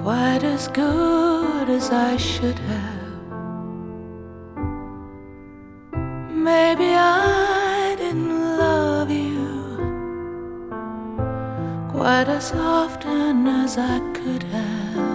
quite as good as I should have. Maybe I didn't love you quite as often as I could have.